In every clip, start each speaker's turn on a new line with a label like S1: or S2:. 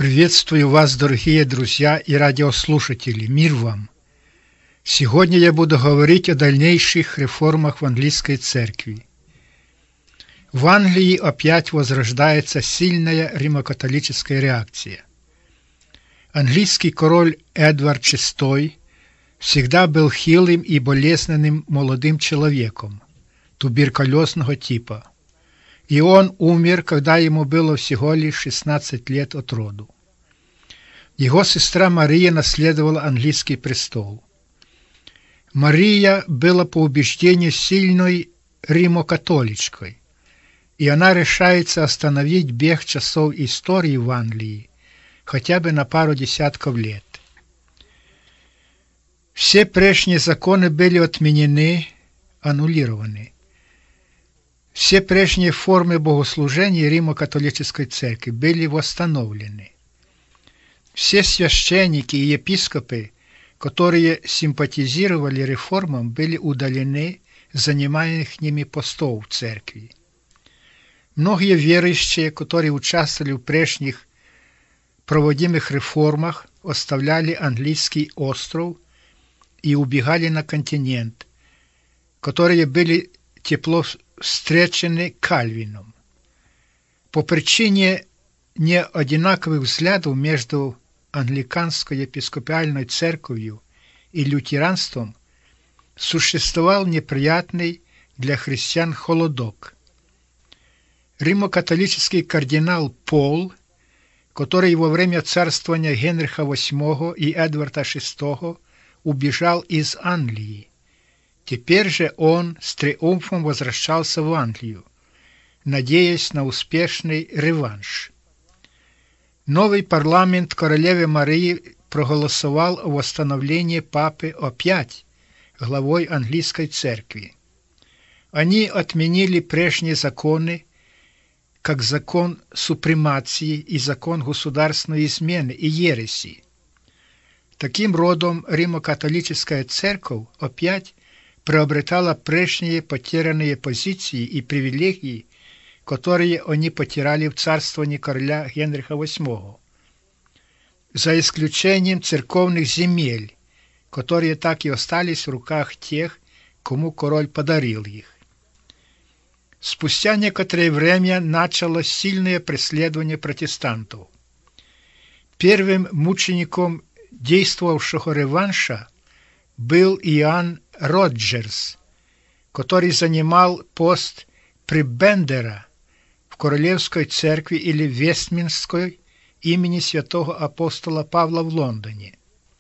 S1: Приветствую вас, дорогие друзья и радиослушатели. Мир вам! Сегодня я буду говорить о дальнейших реформах в английской церкви. В Англии опять возрождается сильная римокатолическая реакция. Английский король Эдвард VI всегда был хилым и болезненным молодым человеком, туберкулезного типа. И он умер, когда ему было всего лишь 16 лет от роду. Его сестра Мария наследовала английский престол. Мария была по убеждению сильной римокатоличкой, и она решается остановить бег часов истории в Англии хотя бы на пару десятков лет. Все прежние законы были отменены, аннулированы. Все прежние формы богослужения Римо-католической церкви были восстановлены. Все священники и епископы, которые симпатизировали реформам, были удалены с занимаемых ними постов в церкви. Многие верующие, которые участвовали в прежних проводимых реформах, оставляли английский остров и убегали на континент, которые были тепло встречены Кальвином. По причине неодинаковых взглядов между англиканской епископальной церковью и лютеранством существовал неприятный для христиан холодок. Римо-католический кардинал Пол, который во время царствования Генриха VIII и Эдварда VI убежал из Англии, теперь же он с триумфом возвращался в Англию, надеясь на успешный реванш. Новый парламент королевы Марии проголосовал о восстановлении папы опять главой английской церкви. Они отменили прежние законы, как закон супремации и закон государственной измены и ереси. Таким родом Римо-католическая церковь опять приобретала прежние потерянные позиции и привилегии, которые они потеряли в царствовании короля Генриха VIII, за исключением церковных земель, которые так и остались в руках тех, кому король подарил их. Спустя некоторое время началось сильное преследование протестантов. Первым мучеником действовавшего реванша был Иоанн Роджерс, который занимал пост пребендера в Королевской церкви или Вестминстерской имени святого апостола Павла в Лондоне.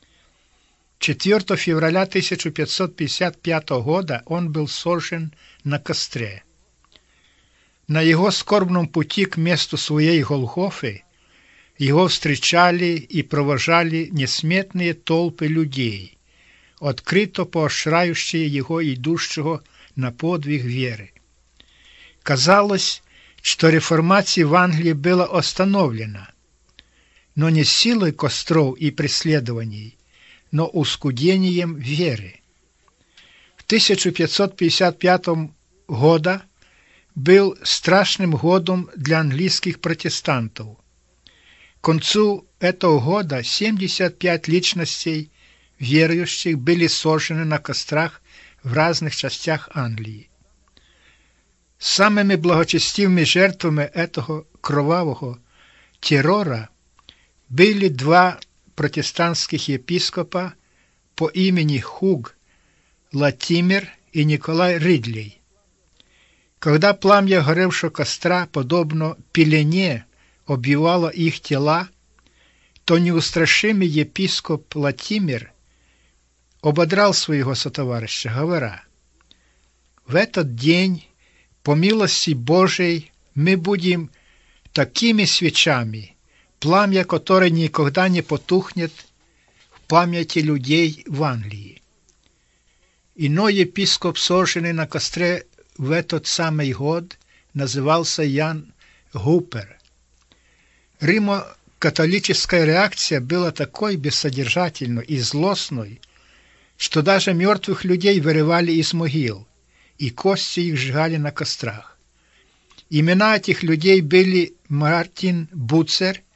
S1: 4 февраля 1555 года он был сожжен на костре. На его скорбном пути к месту своей Голгофы его встречали и провожали несметные толпы людей, открыто поощряющие его идущего на подвиг веры. Казалось, что реформация в Англии была остановлена, но не силой костров и преследований, но ускудением веры. В 1555 году был страшным годом для английских протестантов. К концу этого года 75 личностей верующих были сожжены на кострах в разных частях Англии. Самыми благочестивыми жертвами этого кровавого террора были два протестантских епископа по имени Хуг Латимер и Николай Ридлей. Когда пламя горевшего костра, подобно пелене, обвивало их тела, то неустрашимый епископ Латимер ободрал своего сотоварища, говоря: «В этот день, по милости Божией, мы будем такими свечами, пламя которое никогда не потухнет в памяти людей в Англии». Иной епископ, сожженный на костре в этот самый год, назывался Ян Гупер. Римо-католическая реакция была такой бессодержательной и злостной, что даже мертвых людей вырывали из могил, и кости их сжигали на кострах. Имена этих людей были Мартин Буцер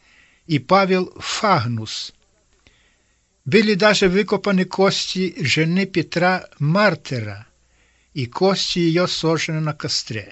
S1: и Павел Фагнус. Были даже выкопаны кости жены Петра Мартера, и кости ее сожжены на костре.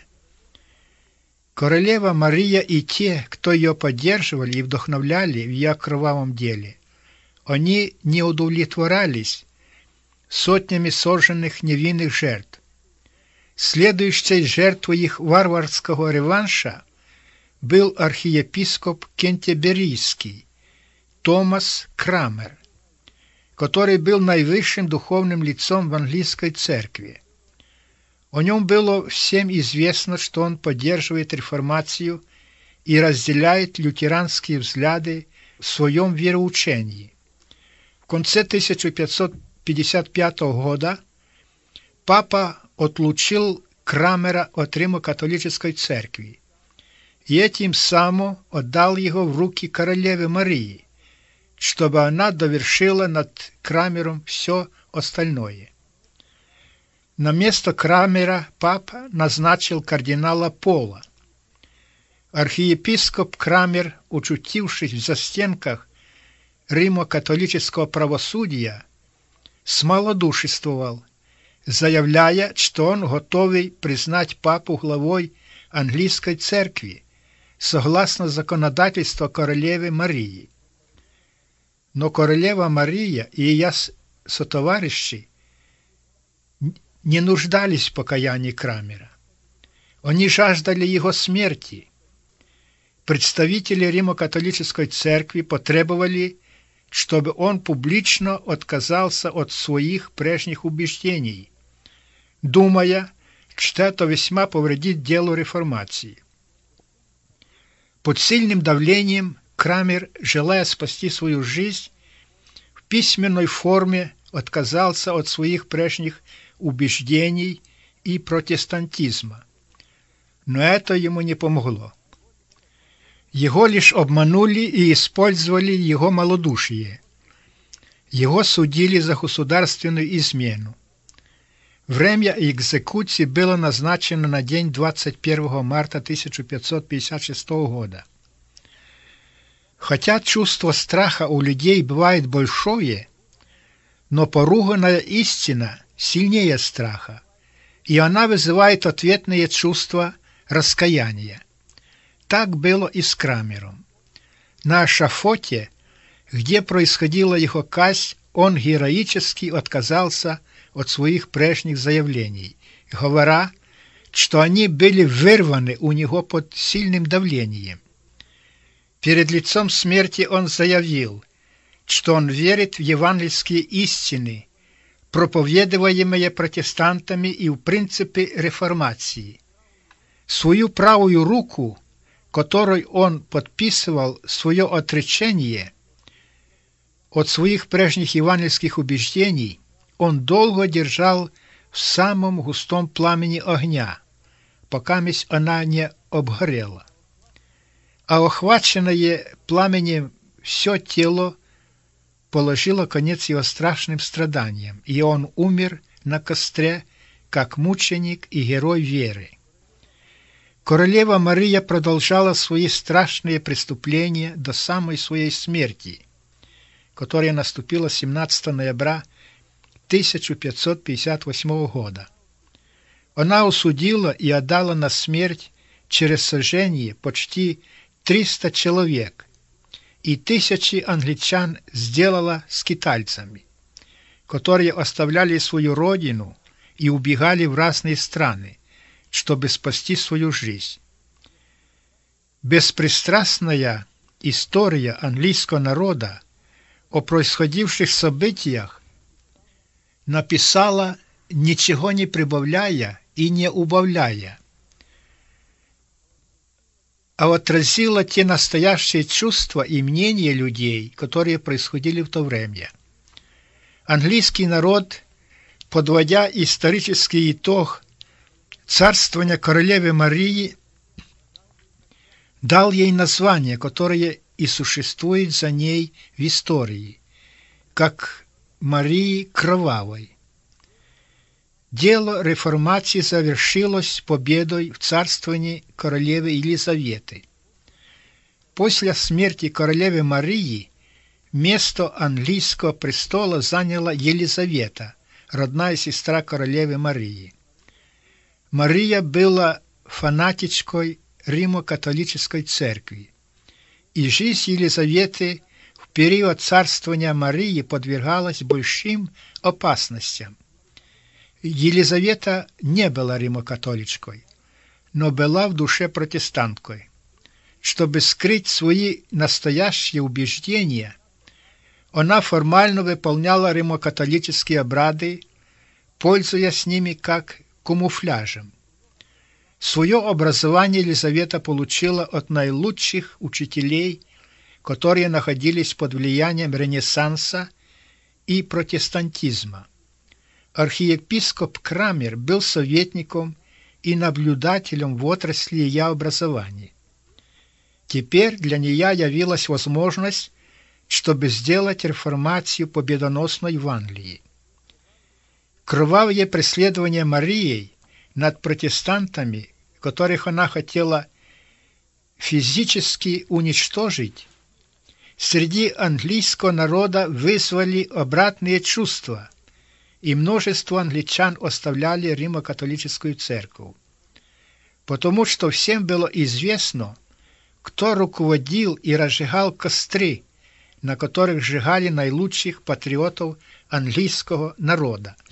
S1: Королева Мария и те, кто ее поддерживали и вдохновляли в ее кровавом деле, они не удовлетворялись сотнями сожженных невинных жертв. Следующей жертвой их варварского реванша был архиепископ Кентерберийский Томас Крамер, который был наивысшим духовным лицом в английской церкви. О нем было всем известно, что он поддерживает реформацию и разделяет лютеранские взгляды в своем вероучении. В конце 1555 года папа отлучил Крамера от Римо-католической церкви и этим самым отдал его в руки королеве Марии, чтобы она довершила над Крамером все остальное. На место Крамера папа назначил кардинала Пола. Архиепископ Крамер, очутившись в застенках римо-католического правосудия, смалодушествовал, заявляя, что он готовый признать папу главой английской церкви согласно законодательству королевы Марии. Но королева Мария и ее сотоварищи не нуждались в покаянии Крамера. Они жаждали его смерти. Представители Римо-католической церкви потребовали, чтобы он публично отказался от своих прежних убеждений, думая, что это весьма повредит делу реформации. Под сильным давлением Крамер, желая спасти свою жизнь, в письменной форме отказался от своих прежних убеждений и протестантизма. Но это ему не помогло. Его лишь обманули и использовали его малодушие. Его судили за государственную измену. Время экзекуции было назначено на день 21 марта 1556 года. Хотя чувство страха у людей бывает большое, но поруганная истина сильнее страха, и она вызывает ответные чувства раскаяния. Так было и с Крамером. На эшафоте, где происходила его казнь, он героически отказался от своих прежних заявлений, говоря, что они были вырваны у него под сильным давлением. Перед лицом смерти он заявил, что он верит в евангельские истины, проповедуемые протестантами и в принципе реформации. Свою правую руку, которой он подписывал свое отречение от своих прежних евангельских убеждений, он долго держал в самом густом пламени огня, пока она не обгорела. А охваченное пламенем все тело положило конец его страшным страданиям, и он умер на костре, как мученик и герой веры. Королева Мария продолжала свои страшные преступления до самой своей смерти, которая наступила 17 ноября 1558 года. Она осудила и отдала на смерть через сожжение почти 300 человек, и тысячи англичан сделала скитальцами, которые оставляли свою родину и убегали в разные страны, чтобы спасти свою жизнь. Беспристрастная история английского народа о происходивших событиях написала, ничего не прибавляя и не убавляя, а отразила те настоящие чувства и мнения людей, которые происходили в то время. Английский народ, подводя исторический итог царствования королевы Марии, дал ей название, которое и существует за ней в истории, как Марии Кровавой. Дело реформации завершилось победой в царствовании королевы Елизаветы. После смерти королевы Марии место английского престола заняла Елизавета, родная сестра королевы Марии. Мария была фанатичкой Римо-католической церкви, и жизнь Елизаветы в период царствования Марии подвергалась большим опасностям. Елизавета не была римо-католичкой, но была в душе протестанткой. Чтобы скрыть свои настоящие убеждения, она формально выполняла римо-католические обряды, пользуясь ними как камуфляжем. Свое образование Елизавета получила от наилучших учителей, которые находились под влиянием Ренессанса и протестантизма. Архиепископ Крамер был советником и наблюдателем в отрасли ее образования. Теперь для нее явилась возможность, чтобы сделать реформацию победоносной в Англии. Кровавое преследование Марии над протестантами, которых она хотела физически уничтожить, среди английского народа вызвали обратные чувства, и множество англичан оставляли Римо-католическую церковь, потому что всем было известно, кто руководил и разжигал костры, на которых сжигали наилучших патриотов английского народа.